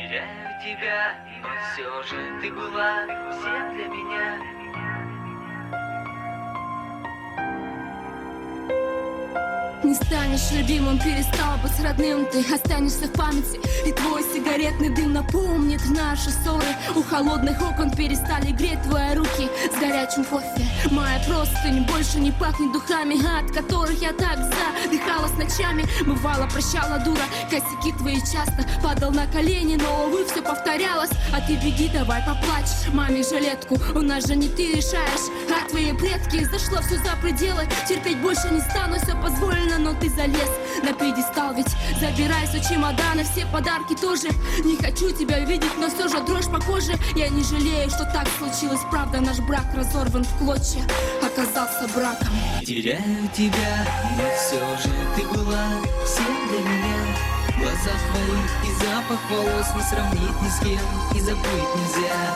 Теряю тебя, но все же ты была всем для меня. Не станешь любимым, перестал быть родным. Ты останешься в памяти, и твой сигаретный дым напомнит наши ссоры. У холодных окон перестали греть твои руки с горячим кофе. Моя простынь больше не пахнет духами, от которых я так задыхалась ночами. Бывало, прощала дура, косяки твои часто. Падал на колени, но, увы, все повторялось. А ты беги, давай поплачь маме жилетку. У нас же не ты решаешь, а твои предки. Зашло все за пределы, терпеть больше не стану, все позволено. Но ты залез на пьедестал, ведь забирай все чемоданы, все подарки тоже. Не хочу тебя видеть, но все же дрожь по коже. Я не жалею, что так случилось, правда. Наш брак разорван в клочья, оказался браком. Теряю тебя, но все же ты была всем для меня. В глазах твоих и запах волос не сравнить ни с кем, и забыть нельзя.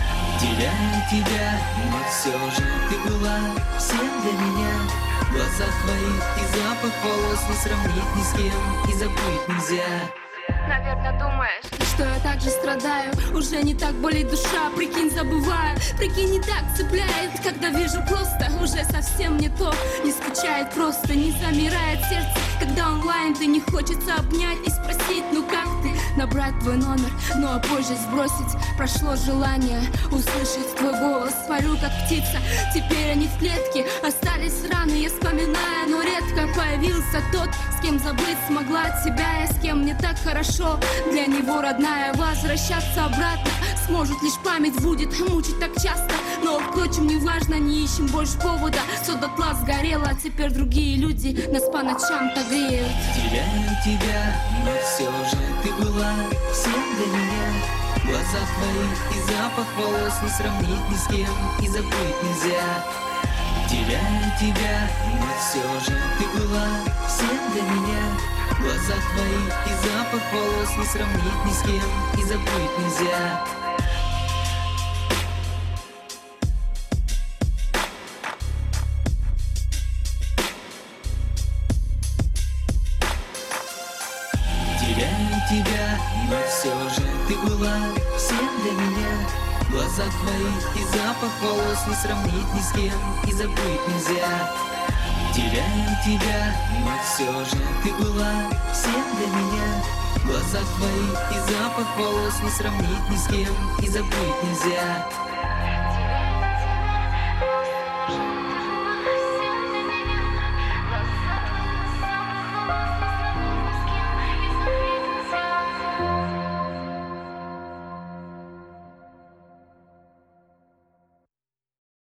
Теряю тебя, но все же ты была всем для меня. В глазах твоих и запах волос не сравнить ни с кем, и забыть нельзя. Наверное, думаешь, что я так же страдаю. Уже не так болит душа, прикинь, забываю. Прикинь, не так цепляет, когда вижу просто. Уже совсем не то, не скучает просто, не замирает сердце, когда онлайн ты не хочется обнять и спросить, ну как ты? Набрать твой номер, ну а позже сбросить. Прошло желание услышать твой голос. Парю как птица, теперь они в клетке. Остались раны, я вспоминаю, но редко появился тот, с кем забыть смогла тебя. Я с кем мне так хорошо, для него родная. Возвращаться обратно сможет лишь память, будет мучить так часто. Но, впрочем, не важно, не ищем больше повода. Все дотла сгорело, а теперь другие люди нас по ночам так греют. Теряю тебя, но все же ты была всем для меня. В глазах твоих и запах волос не сравнить ни с кем, и забыть нельзя. Теряю тебя, но все же ты была всем для меня. В глазах твоих и запах волос не сравнить ни с кем, и забыть нельзя. Теряю тебя, но все же ты была всем для меня. В глазах твоих и запах волос не сравнить ни с кем, и забыть нельзя. Теряю тебя, но все же ты была всем для меня. В глазах твоих и запах волос не сравнить ни с кем, и забыть нельзя.